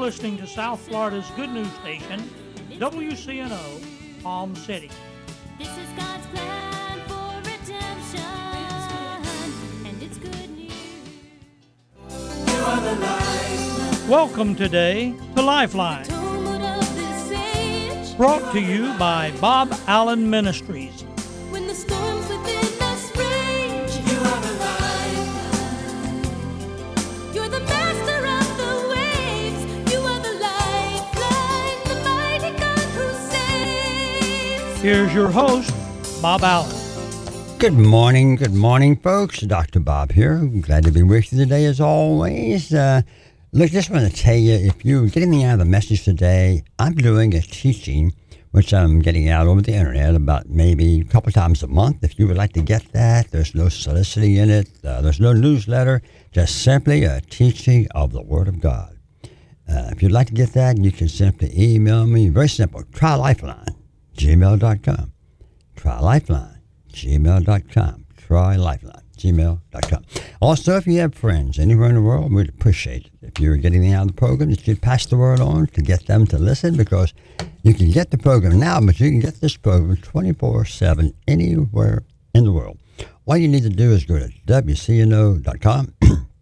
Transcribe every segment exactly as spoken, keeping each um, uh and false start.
listening to South Florida's good news station, W C N O, Palm City. This is God's plan for redemption, and it's good news. You are the light. Welcome today to Lifeline, Talmud of this age. brought to you by Bob Allen Ministries. When the storms within us rage, You are the light. you're the master of the waves. You are the lifeline, the mighty God who saves. Here's your host, Bob Allen. Good morning, good morning, folks. Doctor Bob here. Glad to be with you today, as always. Uh, look, just want to tell you, if you're getting me out of the message today, I'm doing a teaching, which I'm getting out over the internet about maybe a couple times a month. If you would like to get that, there's no soliciting in it. Uh, there's no newsletter. Just simply a teaching of the Word of God. Uh, if you'd like to get that, you can simply email me. Very simple. Try Lifeline, gmail dot com. Try Lifeline, gmail dot com. Try Lifeline, gmail dot com. Also, if you have friends anywhere in the world, we'd appreciate it. If you're getting out of the program, that you'd pass the word on to get them to listen, because you can get the program now, but you can get this program twenty-four seven anywhere in the world. All you need to do is go to W C N O dot com,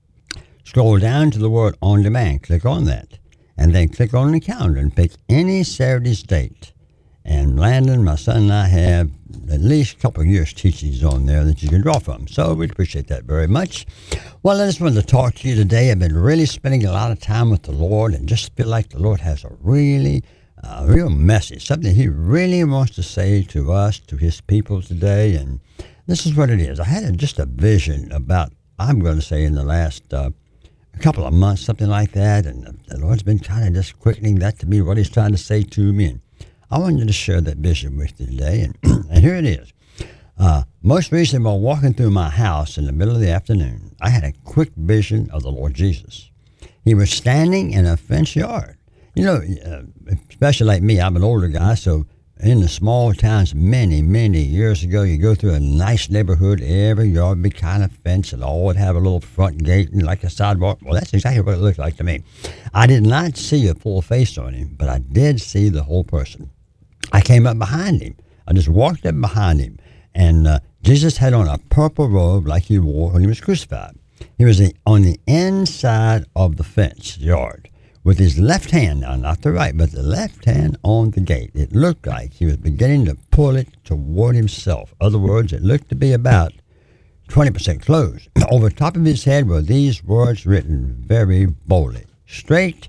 scroll down to the word On Demand, click on that, and then click on the calendar and pick any Saturday's date. And Landon, my son, and I have at least a couple of years teachings on there that you can draw from. So we'd appreciate that very much. Well, I just wanted to talk to you today. I've been really spending a lot of time with the Lord, and just feel like the Lord has a really, uh, real message, something He really wants to say to us, to His people today. And this is what it is. I had a, just a vision about, I'm going to say in the last uh, couple of months, something like that. And the, the Lord's been kind of just quickening that to me, what He's trying to say to me. And I wanted to share that vision with you today, and, and here it is. Uh, most recently, while walking through my house in the middle of the afternoon, I had a quick vision of the Lord Jesus. He was standing in a fenced yard. You know, uh, especially like me, I'm an older guy, so in the small towns many, many years ago, you go through a nice neighborhood, every yard would be kind of fenced, and all would have a little front gate and like a sidewalk. Well, that's exactly what it looked like to me. I did not see a full face on him, but I did see the whole person. I came up behind him. I just walked up behind him. And uh, Jesus had on a purple robe like he wore when he was crucified. He was the, on the inside of the fence yard with his left hand, now not the right, but the left hand on the gate. It looked like he was beginning to pull it toward himself. In other words, it looked to be about twenty percent closed. Over the top of his head were these words written very boldly: Straight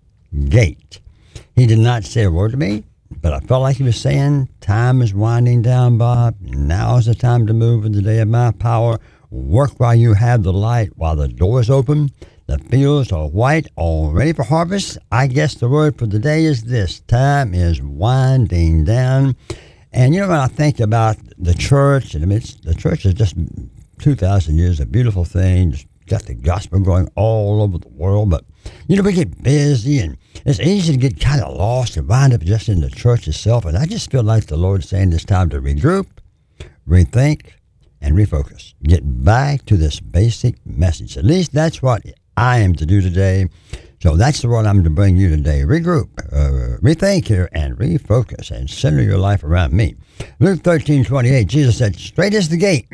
Gate. He did not say a word to me, but I felt like he was saying, time is winding down, Bob. Now is the time to move in the day of my power. Work while you have the light, while the door is open. The fields are white, all ready for harvest. I guess the word for the day is this: time is winding down. And you know, when I think about the church, and I mean, it's, the church is just two thousand years, a beautiful thing. Just got the gospel going all over the world. But, you know, we get busy, and it's easy to get kind of lost and wind up just in the church itself. And I just feel like the Lord's saying it's time to regroup, rethink, and refocus. Get back to this basic message. At least that's what I am to do today. So that's the word I'm to bring you today. Regroup, uh, rethink here, and refocus, and center your life around me. Luke thirteen twenty-eight, Jesus said, straight is the gate.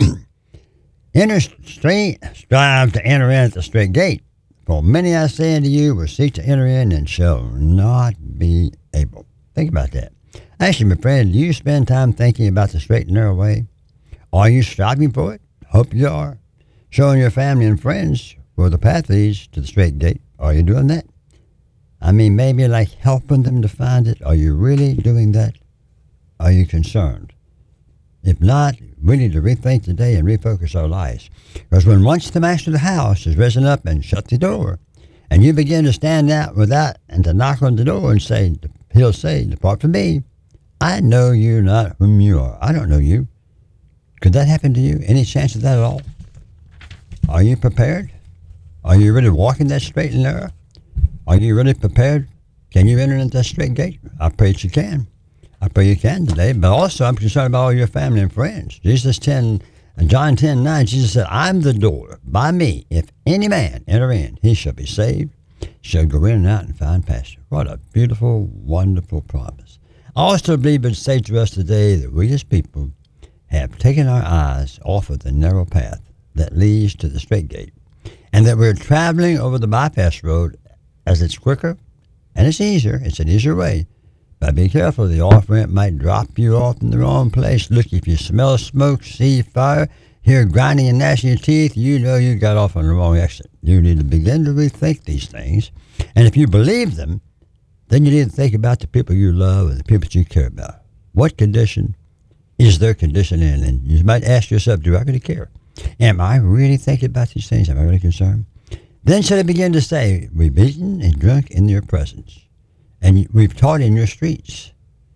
Enter straight, strive to enter in at the straight gate. For many, I say unto you, will seek to enter in and shall not be able. Think about that. Actually, my friend, do you spend time thinking about the straight and narrow way? Are you striving for it? Hope you are. Showing your family and friends where the path leads to the straight gate. Are you doing that? I mean, maybe like helping them to find it. Are you really doing that? Are you concerned? If not, we need to rethink today and refocus our lives. Because when once the master of the house has risen up and shut the door, and you begin to stand out without and to knock on the door and say, he'll say, depart from me. I know you not whom you are. I don't know you. Could that happen to you? Any chance of that at all? Are you prepared? Are you really walking that straight and narrow? Are you really prepared? Can you enter into that straight gate? I pray that you can. I pray you can today, but also I'm concerned about all your family and friends. Jesus ten, John ten nine, Jesus said, I'm the door. By me, if any man enter in, he shall be saved shall go in and out and find pasture. What a beautiful, wonderful promise. I also believe it says to us today that we as people have taken our eyes off of the narrow path that leads to the straight gate, and that we're traveling over the bypass road as it's quicker and it's easier. It's an easier way. But be careful, the off-ramp might drop you off in the wrong place. Look, if you smell smoke, see fire, hear grinding and gnashing your teeth, you know you got off on the wrong exit. You need to begin to rethink these things. And if you believe them, then you need to think about the people you love and the people you care about. What condition is their condition in? And you might ask yourself, do I really care? Am I really thinking about these things? Am I really concerned? Then shall I begin to say, we've eaten and drunk in your presence, and we've taught in your streets.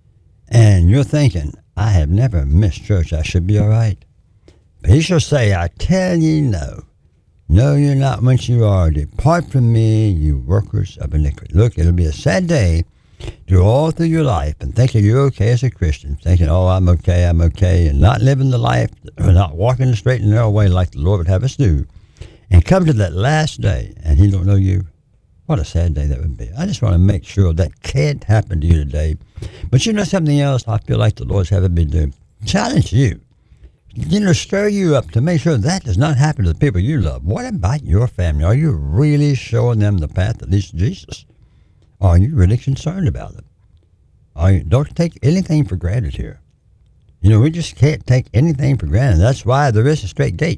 And you're thinking, I have never missed church. I should be all right. But he shall say, I tell ye no. No, you're not whence you are. Depart from me, you workers of iniquity. Look, it'll be a sad day to all through your life and thinking you're okay as a Christian, thinking, oh, I'm okay, I'm okay, and not living the life, or not walking the straight and narrow way like the Lord would have us do, and come to that last day, and he don't know you. What a sad day that would be. I just want to make sure that can't happen to you today. But you know something else I feel like the Lord's having me do? Challenge you. You know, stir you up to make sure that does not happen to the people you love. What about your family? Are you really showing them the path that leads to Jesus? Are you really concerned about them? Are you, don't take anything for granted here. You know, we just can't take anything for granted. That's why there is a straight gate.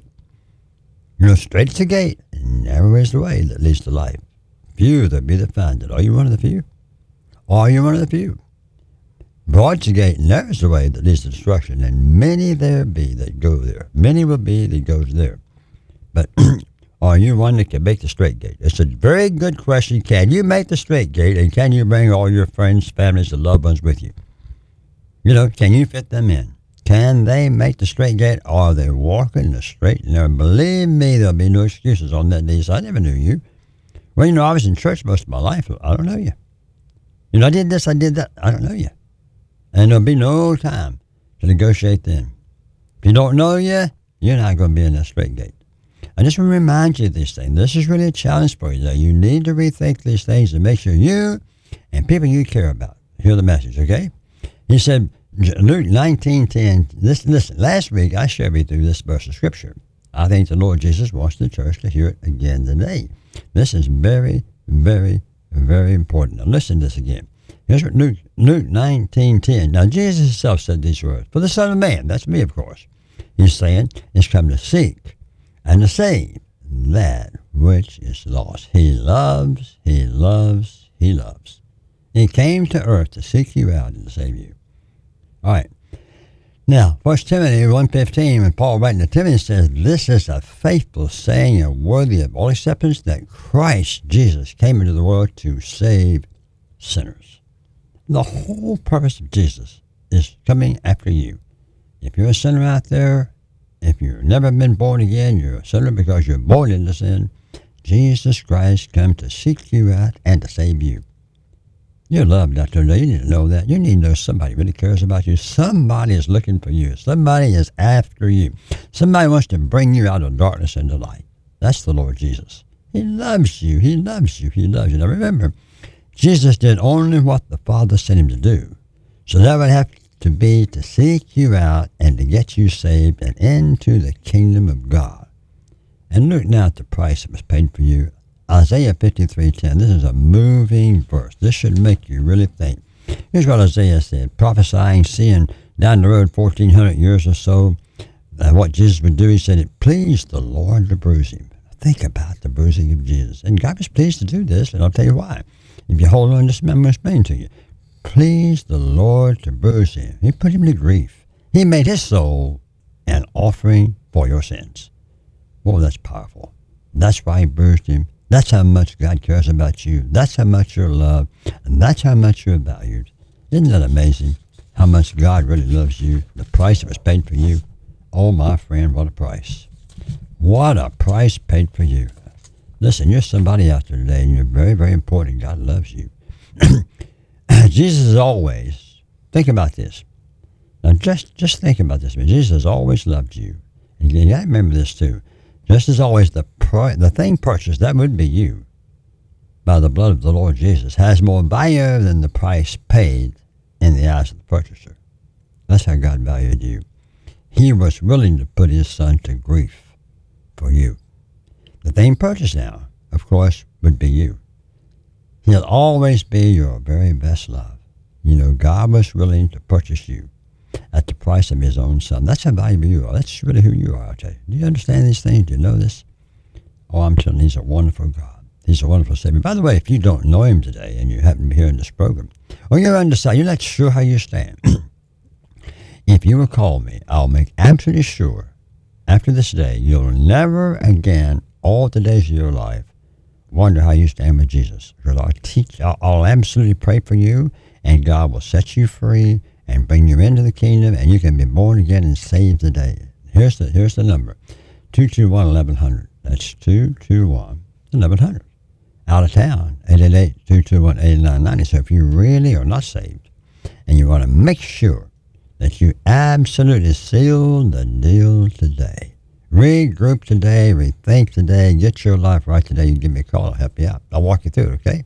You know, straight is the gate, and narrow is the way that leads to life. Few there be that find it. Are you one of the few? Are you one of the few? Broad's the gate, and narrow is the way that leads to destruction, and many there be that go there. Many will be that goes there. But are you one that can make the straight gate? It's a very good question. Can you make the straight gate, and can you bring all your friends, families, and loved ones with you? You know, can you fit them in? Can they make the straight gate? Are they walking the straight and narrow? Believe me, there'll be no excuses on that day. So I never knew you. Well, you know, I was in church most of my life. I don't know you. You know, I did this, I did that. I don't know you. And there'll be no time to negotiate then. If you don't know you, you're not going to be in that straight gate. I just want to remind you of these things. This is really a challenge for you today. You need to rethink these things and make sure you and people you care about hear the message, okay? He said, Luke nineteen ten, listen, listen, last week I shared with you this verse of Scripture. I think the Lord Jesus wants the church to hear it again today. This is very, very, very important. Now listen to this again. Here's what Luke, Luke nineteen ten. Now Jesus himself said these words. For the Son of Man, that's me of course, he's saying, is come to seek and to save that which is lost. He loves, he loves, he loves. He came to earth to seek you out and to save you. All right. Now, First Timothy one fifteen, when Paul writing to Timothy says, this is a faithful saying and worthy of all acceptance that Christ Jesus came into the world to save sinners. The whole purpose of Jesus is coming after you. If you're a sinner out there, if you've never been born again, you're a sinner because you're born into sin, Jesus Christ came to seek you out and to save you. You're loved out there. You need to know that. You need to know somebody really cares about you. Somebody is looking for you. Somebody is after you. Somebody wants to bring you out of darkness into light. That's the Lord Jesus. He loves you. He loves you. He loves you. Now remember, Jesus did only what the Father sent him to do. So that would have to be to seek you out and to get you saved and into the kingdom of God. And look now at the price that was paid for you. Isaiah fifty-three ten. This is a moving verse. This should make you really think. Here's what Isaiah said, prophesying, seeing down the road fourteen hundred years or so, uh, what Jesus would do. He said, it pleased the Lord to bruise him. Think about the bruising of Jesus. And God was pleased to do this, and I'll tell you why. If you hold on, this I'm going to explain to you. Pleased the Lord to bruise him. He put him to grief. He made his soul an offering for your sins. Well, that's powerful. That's why he bruised him. That's how much God cares about you. That's how much you're loved. And that's how much you're valued. Isn't that amazing? How much God really loves you. The price that was paid for you. Oh, my friend, what a price. What a price paid for you. Listen, you're somebody out there today, and you're very, very important. God loves you. Jesus is always, think about this. Now, just, just think about this. Jesus has always loved you. And you got to remember this, too. Just as always, the pri- the thing purchased, that would be you. by the blood of the Lord Jesus has more value than the price paid in the eyes of the purchaser. That's how God valued you. He was willing to put his son to grief for you. The thing purchased now, of course, would be you. He'll always be your very best love. You know, God was willing to purchase you at the price of his own son. That's how valuable you are. That's really who you are, I tell you. Do you understand these things? Do you know this? Oh, I'm telling you, he's a wonderful God. He's a wonderful Savior. By the way, if you don't know him today and you happen to be hearing this program, or you're undecided, you're not sure how you stand, if you will call me, I'll make absolutely sure after this day you'll never again, all the days of your life, wonder how you stand with Jesus. Because I'll teach, I'll, I'll absolutely pray for you, and God will set you free and bring you into the kingdom, and you can be born again and saved today. Here's the here's the number, two two one, eleven hundred. That's two two one, eleven hundred. Out of town, eight eight eight, two two one, eight nine nine zero. So if you really are not saved, and you want to make sure that you absolutely seal the deal today, regroup today, rethink today, get your life right today, you give me a call, I'll help you out. I'll walk you through it, okay?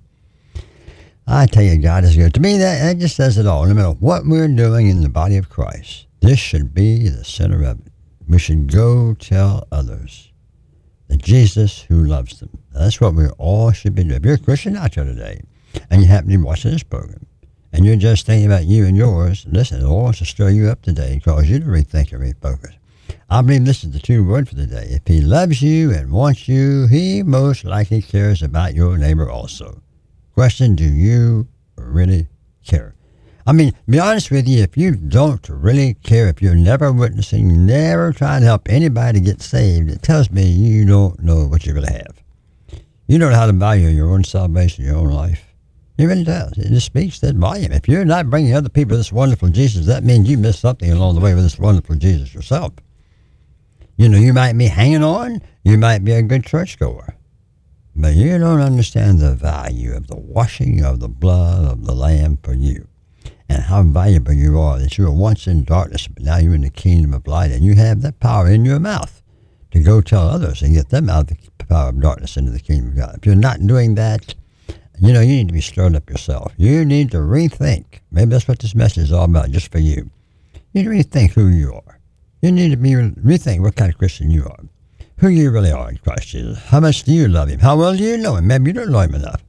I tell you, God is good. To me, that, that just says it all. No matter what we're doing in the body of Christ, this should be the center of it. We should go tell others the Jesus who loves them. That's what we all should be doing. If you're a Christian out there today, and you happen to be watching this program, and you're just thinking about you and yours, listen, the Lord wants to stir you up today and cause you to rethink and refocus. I believe this is the true word for the day. If he loves you and wants you, he most likely cares about your neighbor also. Question, do you really care? I mean, to be honest with you, if you don't really care, if you're never witnessing, never trying to help anybody get saved, it tells me you don't know what you really have. You don't know how to value your own salvation, your own life. It really does. It just speaks that volume. If you're not bringing other people to this wonderful Jesus, that means you missed something along the way with this wonderful Jesus yourself. You know, you might be hanging on. You might be a good churchgoer. But you don't understand the value of the washing of the blood of the Lamb for you, and how valuable you are, that you were once in darkness, but now you're in the kingdom of light, and you have that power in your mouth to go tell others and get them out of the power of darkness into the kingdom of God. If you're not doing that, you know, you need to be stirred up yourself. You need to rethink. Maybe that's what this message is all about, just for you. You need to rethink who you are. You need to be rethink what kind of Christian you are. Who you really are in Christ Jesus. How much do you love him? How well do you know him? Maybe you don't know him enough.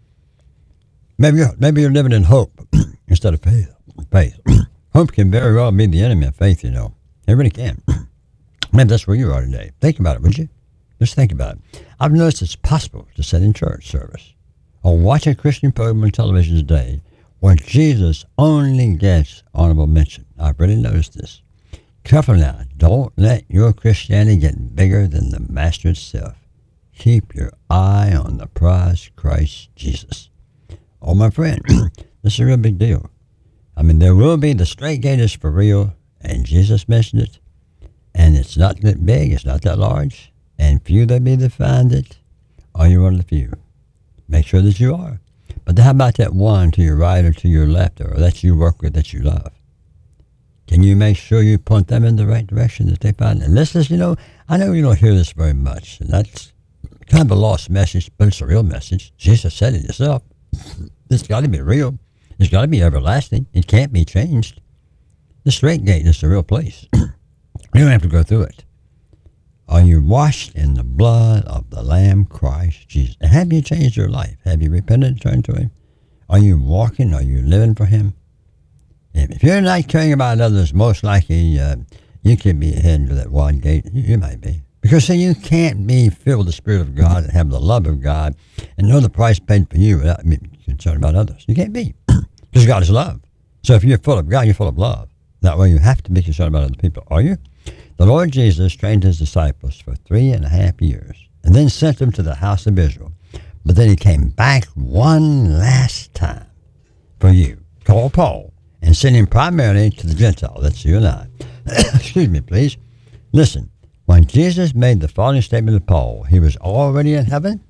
Maybe you're, maybe you're living in hope instead of faith. Faith. Hope can very well be the enemy of faith, you know. It really can. Maybe that's where you are today. Think about it, would you? Just think about it. I've noticed it's possible to sit in church service or watch a Christian program on television today where Jesus only gets honorable mention. I've really noticed this. Careful now. Don't let your Christianity get bigger than the Master itself. Keep your eye on the prize, Christ Jesus. Oh, my friend, this is a real big deal. I mean, there will be, the straight gate is for real, and Jesus mentioned it, and it's not that big, it's not that large, and few there be that find it. Are you one of the few? Make sure that you are. But how about that one to your right or to your left, or that you work with, that you love? Can you make sure you point them in the right direction that they find? And this is, you know, I know you don't hear this very much, and that's kind of a lost message, but it's a real message. Jesus said it himself. It's got to be real. It's got to be everlasting. It can't be changed. The straight gate is the real place. You don't have to go through it. Are you washed in the blood of the Lamb, Christ Jesus? Have you changed your life? Have you repented and turned to him? Are you walking? Are you living for him? If you're not caring about others, most likely uh, you could be heading to that wide gate. You, you might be. Because, see, you can't be filled with the Spirit of God and have the love of God and know the price paid for you without being concerned about others. You can't be. Because God is love. So if you're full of God, you're full of love. That way you have to be concerned about other people. Are you? The Lord Jesus trained his disciples for three and a half years and then sent them to the house of Israel. But then he came back one last time for you, called Paul, and sent him primarily to the Gentile. That's you and I. Excuse me, please. Listen, when Jesus made the following statement to Paul, he was already in heaven.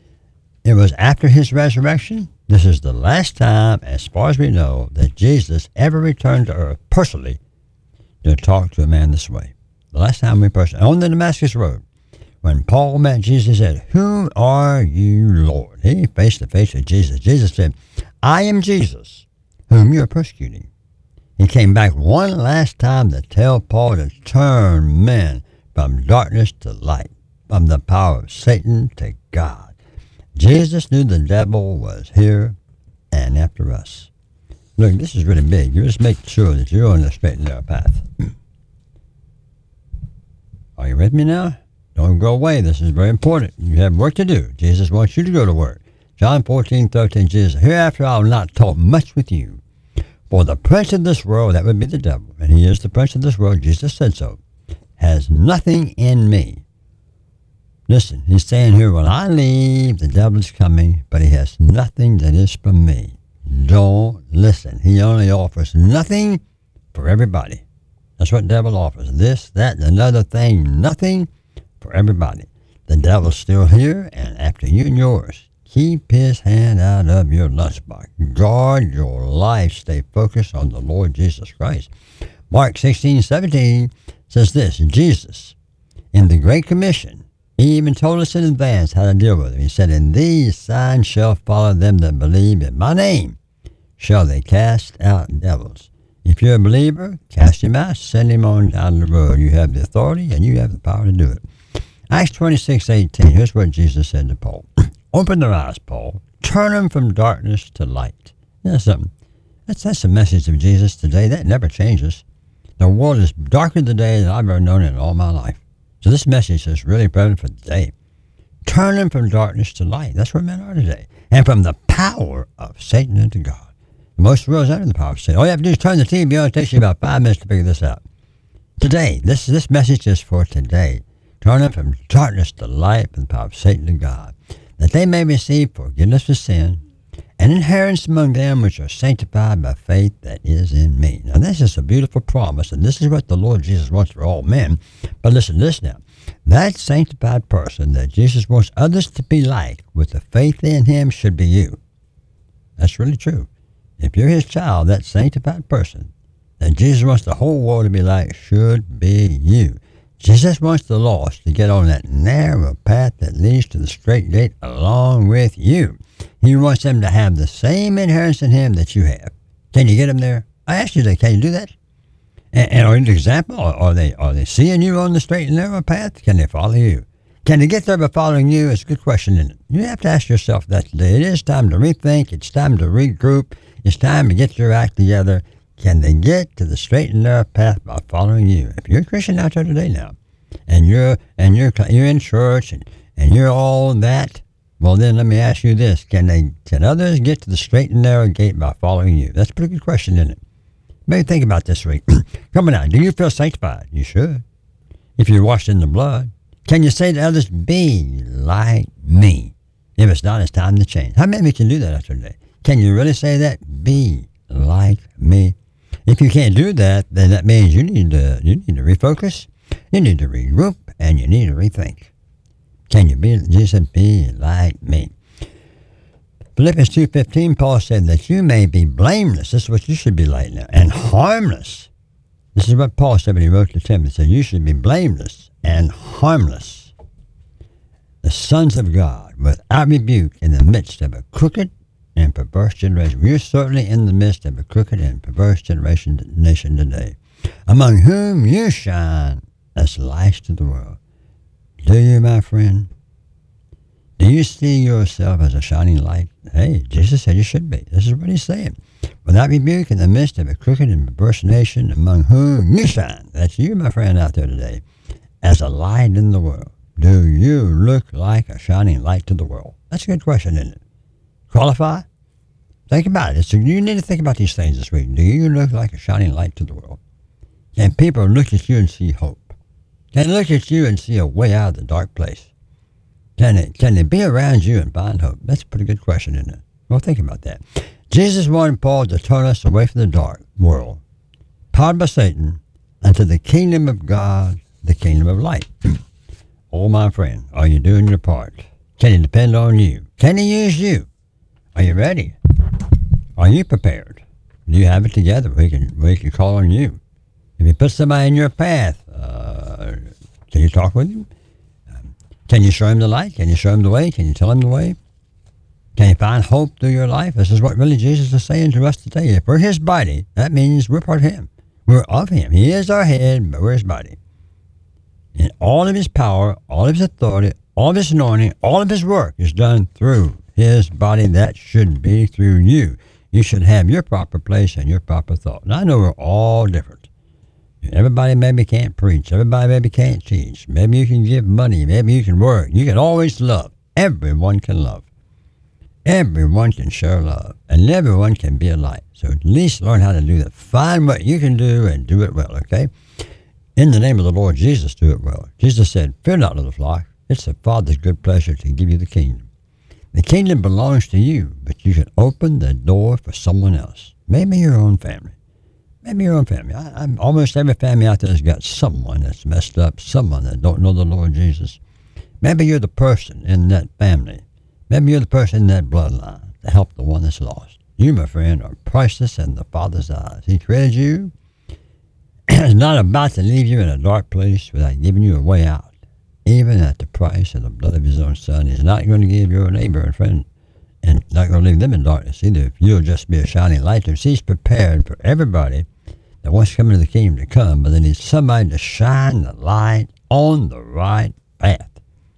It was after his resurrection. This is the last time, as far as we know, that Jesus ever returned to earth personally to talk to a man this way. The last time we personally, on the Damascus Road, When Paul met Jesus, he said, "Who are you, Lord?" He face to face with Jesus. Jesus said, "I am Jesus, whom you are persecuting." He came back one last time to tell Paul to turn men from darkness to light, from the power of Satan to God. Jesus knew the devil was here and after us. Look, this is really big. You just make sure that you're on the straight and narrow path. Are you with me now? Don't go away. This is very important. You have work to do. Jesus wants you to go to work. John fourteen thirteen, Jesus, "Hereafter I will not talk much with you. For the prince of this world," that would be the devil, and he is the prince of this world, Jesus said so, "has nothing in me." Listen, he's saying here, when I leave, the devil is coming, but he has nothing that is from me. Don't listen. He only offers nothing for everybody. That's what the devil offers. This, that, and another thing, nothing for everybody. The devil's still here and after you and yours. Keep his hand out of your lunchbox. Guard your life. Stay focused on the Lord Jesus Christ. Mark sixteen seventeen says this, Jesus, in the Great Commission, he even told us in advance how to deal with it. He said, "And these signs shall follow them that believe in my name. Shall they cast out devils." If you're a believer, cast him out. Send him on down the road. You have the authority and you have the power to do it. Acts twenty-six eighteen. Here's what Jesus said to Paul. "Open their eyes, Paul. Turn them from darkness to light." You know something? That's, that's the message of Jesus today. That never changes. The world is darker today than I've ever known it in all my life. So this message is really present for today. Turn them from darkness to light. That's where men are today. And from the power of Satan into God. Most world's under the power of Satan. All you have to do is turn the T V on. It takes you about five minutes to figure this out. Today, this, this message is for today. Turn them from darkness to light, from the power of Satan to God, that they may receive forgiveness of sin and inheritance among them which are sanctified by faith that is in me. Now, this is a beautiful promise, and this is what the Lord Jesus wants for all men. But listen to this now. That sanctified person that Jesus wants others to be like with the faith in him should be you. That's really true. If you're his child, that sanctified person that Jesus wants the whole world to be like should be you. Jesus wants the lost to get on that narrow path that leads to the straight gate along with you. He wants them to have the same inheritance in him that you have. Can you get them there? I asked you that. Can you do that? And, and are you an example? Are, are they are they seeing you on the straight and narrow path? Can they follow you? Can they get there by following you? It's a good question, isn't it? You have to ask yourself that today. It is time to rethink. It's time to regroup. It's time to get your act together. Can they get to the straight and narrow path by following you? If you're a Christian out there today now, and you're and you're you're in church and, and you're all that, well then let me ask you this: Can they can others get to the straight and narrow gate by following you? That's a pretty good question, isn't it? Maybe think about this week. Come on now, do you feel sanctified? You should. If you're washed in the blood, can you say to others, "Be like me"? If it's not, it's time to change. How many of you can do that after today? Can you really say that? Be like me. If you can't do that, then that means you need to you need to refocus, you need to regroup, and you need to rethink. Can you be? Jesus said, "Be like me." Philippians two fifteen, Paul said that you may be blameless. This is what you should be like now, and harmless. This is what Paul said when he wrote to Timothy. He said you should be blameless and harmless, the sons of God, without rebuke, in the midst of a crooked and perverse generation. We're certainly in the midst of a crooked and perverse generation nation today, among whom you shine as lights to the world. Do you, my friend? Do you see yourself as a shining light? Hey, Jesus said you should be. This is what he's saying. Without rebuke, in the midst of a crooked and perverse nation, among whom you shine. That's you, my friend, out there today, as a light in the world. Do you look like a shining light to the world? That's a good question, isn't it? Qualify? Think about it. So you need to think about these things this week. Do you look like a shining light to the world? Can people look at you and see hope? Can they look at you and see a way out of the dark place? Can they, can they be around you and find hope? That's a pretty good question, isn't it? Well, think about that. Jesus wanted Paul to turn us away from the dark world, powered by Satan, unto the kingdom of God, the kingdom of light. Oh, my friend, are you doing your part? Can he depend on you? Can he use you? Are you ready? Are you prepared? Do you have it together? We can we can call on you. If you put somebody in your path, uh, can you talk with him? Um, Can you show him the light? Can you show him the way? Can you tell him the way? Can you find hope through your life? This is what really Jesus is saying to us today. If we're his body, that means we're part of him. We're of him. He is our head, but we're his body. And all of his power, all of his authority, all of his anointing, all of his work is done through his body. That should be through you. You should have your proper place and your proper thought. And I know we're all different. Everybody maybe can't preach. Everybody maybe can't teach. Maybe you can give money. Maybe you can work. You can always love. Everyone can love. Everyone can share love. And everyone can be a light. So at least learn how to do that. Find what you can do and do it well, okay? In the name of the Lord Jesus, do it well. Jesus said, fear not, little flock. It's the Father's good pleasure to give you the kingdom. The kingdom belongs to you, but you can open the door for someone else. Maybe your own family. Maybe your own family. I, I'm almost every family out there has got someone that's messed up, someone that don't know the Lord Jesus. Maybe you're the person in that family. Maybe you're the person in that bloodline to help the one that's lost. You, my friend, are priceless in the Father's eyes. He created you. He's not about to leave you in a dark place without giving you a way out. Even at the price of the blood of his own son. He's not going to give your neighbor and friend and not going to leave them in darkness either. If you'll just be a shining light to us. He's prepared for everybody that wants to come into the kingdom to come, but they need somebody to shine the light on the right path.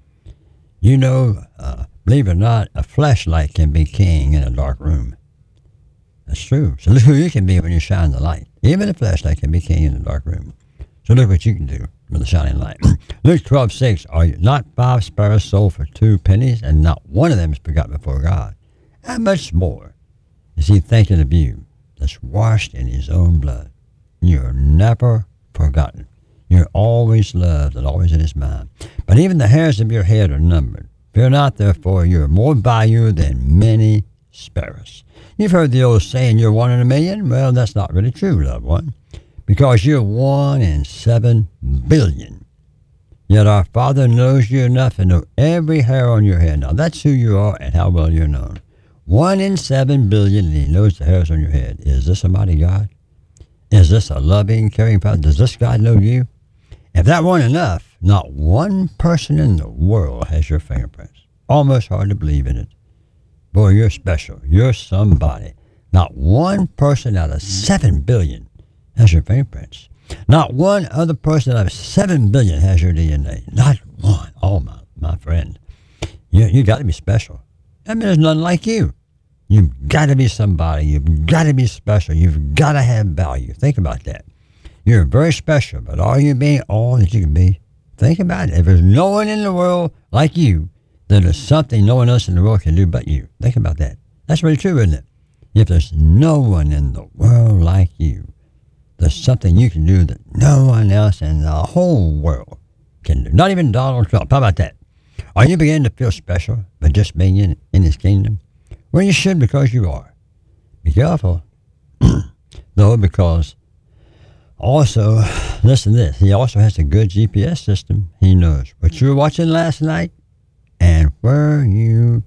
You know, uh, believe it or not, a flashlight can be king in a dark room. That's true. So look who you can be when you shine the light. Even a flashlight can be king in a dark room. So look what you can do with a shining light. Luke twelve six, are you not five sparrows sold for two pennies, and not one of them is forgotten before God? How much more is he thinking of you that's washed in his own blood? You're never forgotten. You're always loved and always in his mind. But even the hairs of your head are numbered. Fear not, therefore, you are more valuable than many sparrows. You've heard the old saying, you're one in a million. Well, that's not really true, loved one, because you're one in seven billion. Yet our Father knows you enough to know every hair on your head. Now, that's who you are and how well you're known. One in seven billion, and he knows the hairs on your head. Is this a mighty God? Is this a loving, caring Father? Does this God know you? If that weren't enough, not one person in the world has your fingerprints. Almost hard to believe in it. Boy, you're special. You're somebody. Not one person out of seven billion has your fingerprints. Not one other person out of seven billion has your D N A. Not one. Oh, my, my friend. You, you got to be special. I mean, there's none like you. You've got to be somebody. You've got to be special. You've got to have value. Think about that. You're very special, but are you being all that you can be? Think about it. If there's no one in the world like you, then there's something no one else in the world can do but you. Think about that. That's really true, isn't it? If there's no one in the world like you, there's something you can do that no one else in the whole world can do. Not even Donald Trump. How about that? Are you beginning to feel special by just being in, in his kingdom? Well, you should, because you are. Be careful, though, because also, listen to this. He also has a good G P S system. He knows what you were watching last night and where you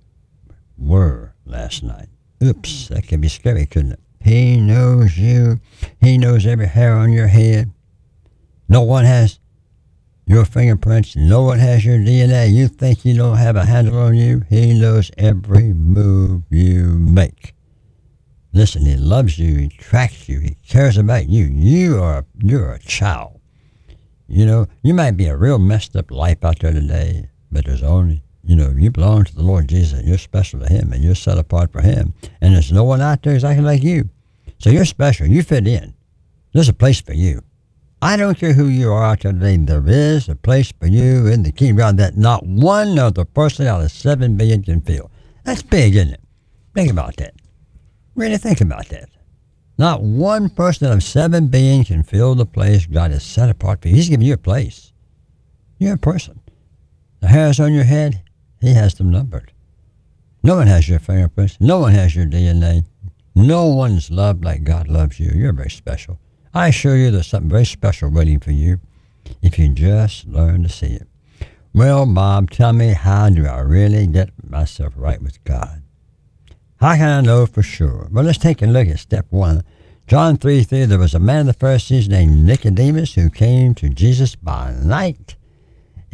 were last night. Oops, that can be scary, couldn't it? He knows you. He knows every hair on your head. No one has your fingerprints. No one has your D N A. You think you don't have a handle on you? He knows every move you make. Listen, he loves you. He tracks you. He cares about you. You are you're a child. You know, you might be a real messed up life out there today, but there's only, you know, you belong to the Lord Jesus, and you're special to him, and you're set apart for him. And there's no one out there exactly like you. So you're special. You fit in. There's a place for you. I don't care who you are out there today. There is a place for you in the kingdom of God that not one other person out of seven billion can fill. That's big, isn't it? Think about that. Really think about that. Not one person out of seven billion can fill the place God has set apart for you. He's giving you a place. You're a person. The hairs on your head, he has them numbered. No one has your fingerprints. No one has your D N A. No one's loved like God loves you. You're very special. I assure you there's something very special waiting for you if you just learn to see it. Well, Bob, tell me, how do I really get myself right with God? How can I know for sure? Well, let's take a look at step one. John three three, there was a man of the Pharisees named Nicodemus who came to Jesus by night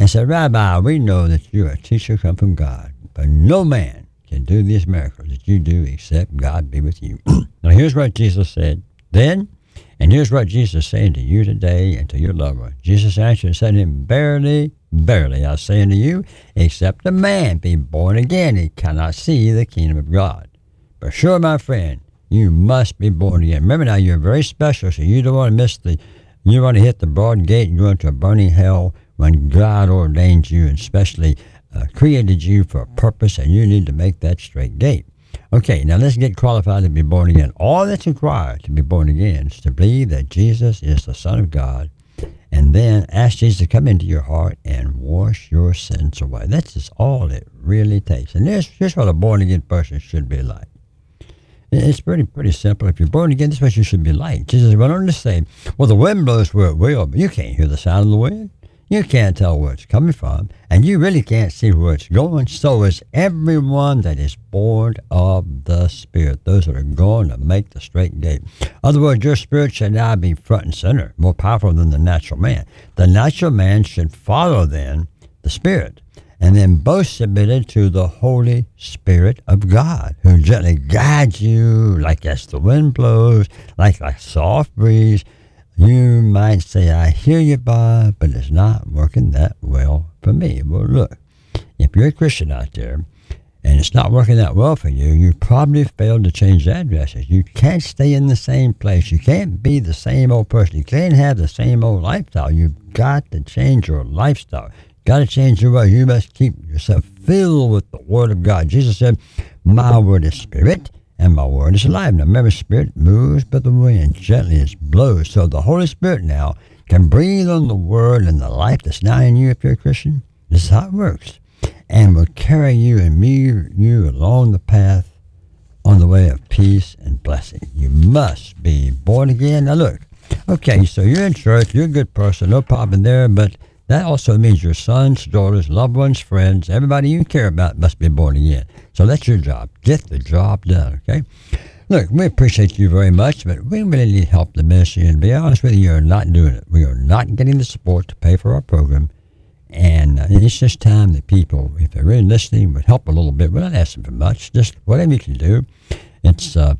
and said, Rabbi, we know that you're a teacher come from God, but no man can do these miracles that you do except God be with you. Now here's what Jesus said then, and here's what Jesus is saying to you today and to your loved one. Jesus answered and said to him, Verily, verily, I say unto you, except a man be born again, he cannot see the kingdom of God. But sure, my friend, you must be born again. Remember now, you're very special, so you don't want to miss the, you want to hit the broad gate and go into a burning hell when God ordained you and specially uh, created you for a purpose, and you need to make that straight gate. Okay, now let's get qualified to be born again. All that's required to be born again is to believe that Jesus is the Son of God, and then ask Jesus to come into your heart and wash your sins away. That's just all it really takes. And here's, here's what a born-again person should be like. It's pretty pretty simple. If you're born again, this is what you should be like. Jesus went on to say, well, the wind blows where it will, but you can't hear the sound of the wind. You can't tell where it's coming from, and you really can't see where it's going. So is everyone that is born of the Spirit, those that are going to make the straight gate. In other words, your spirit should now be front and center, more powerful than the natural man. The natural man should follow then the Spirit, and then both submitted to the Holy Spirit of God, who gently guides you like as the wind blows, like a soft breeze. You might say, I hear you, Bob, but it's not working that well for me. Well, look, if you're a Christian out there and it's not working that well for you, you probably failed to change addresses. You can't stay in the same place. You can't be the same old person. You can't have the same old lifestyle. You've got to change your lifestyle. You've got to change your way. You must keep yourself filled with the Word of God. Jesus said, my word is spirit, and my word is alive. Now remember, spirit moves, but the wind gently is blows. So the Holy Spirit now can breathe on the word and the life that's now in you if you're a Christian. This is how it works. And will carry you and me, you along the path on the way of peace and blessing. You must be born again. Now look, okay, so you're in church, you're a good person, no problem there, but that also means your sons, daughters, loved ones, friends, everybody you care about must be born again. So that's your job. Get the job done, okay? Look, we appreciate you very much, but we really need help in the ministry. And to be honest with you, you're not doing it. We are not getting the support to pay for our program. And uh, it's just time that people, if they're really listening, would help a little bit. We're not asking for much, just whatever you can do. It's, uh,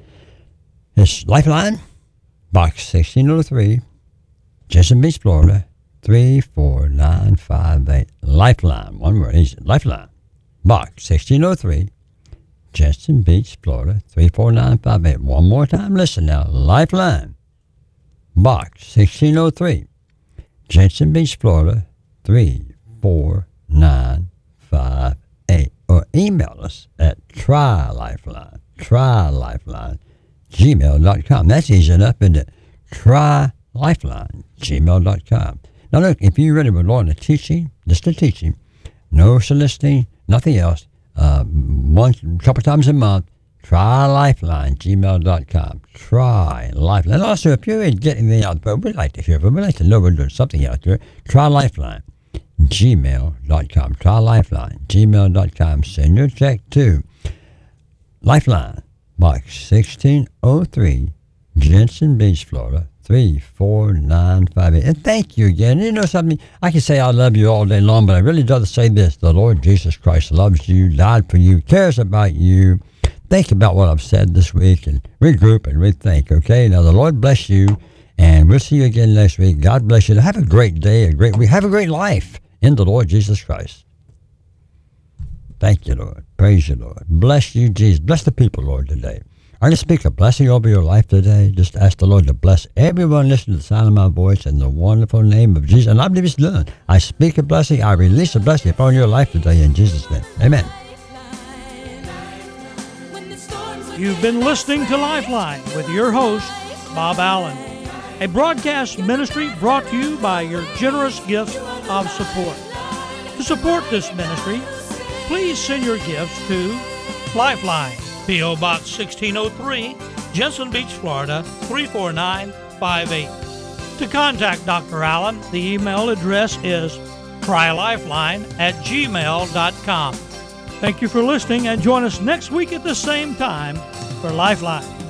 it's Lifeline, Box sixteen oh three, Jensen Beach, Florida, three four nine five eight. Lifeline, one word, easy. Lifeline, Box sixteen oh three, Jensen Beach, Florida, three four nine five eight. One more time, listen now. Lifeline, Box sixteen oh three, Jensen Beach, Florida, three four nine five eight. Or email us at trylifeline, trylifeline, gmail dot com. That's easy enough, isn't it? Trylifeline, gmail dot com. Now look, if you really would learn the teaching, just the teaching, no soliciting, nothing else, uh, once, a couple times a month, try Lifeline, gmail dot com. Try Lifeline. And also, if you're getting the out there, we'd like to hear, but we'd like to know we're doing something out there. Try Lifeline, gmail dot com. Try Lifeline, gmail dot com. Send your check to Lifeline, Box sixteen oh three, Jensen Beach, Florida, three four nine five eight. And thank you again. You know something? I can say I love you all day long, but I really do to say this. The Lord Jesus Christ loves you, died for you, cares about you. Think about what I've said this week and regroup and rethink, okay? Now, the Lord bless you, and we'll see you again next week. God bless you. Have a great day, a great week. Have a great life in the Lord Jesus Christ. Thank you, Lord. Praise you, Lord. Bless you, Jesus. Bless the people, Lord, today. I'm going to speak a blessing over your life today. Just ask the Lord to bless everyone listening to the sound of my voice in the wonderful name of Jesus. And I believe it's done. I speak a blessing. I release a blessing upon your life today in Jesus' name. Amen. You've been listening to Lifeline with your host, Bob Allen, a broadcast ministry brought to you by your generous gifts of support. To support this ministry, please send your gifts to Lifeline, P O. Box sixteen oh three, Jensen Beach, Florida, three four nine five eight. To contact Doctor Allen, the email address is trylifeline at gmail dot com. Thank you for listening, and join us next week at the same time for Lifeline.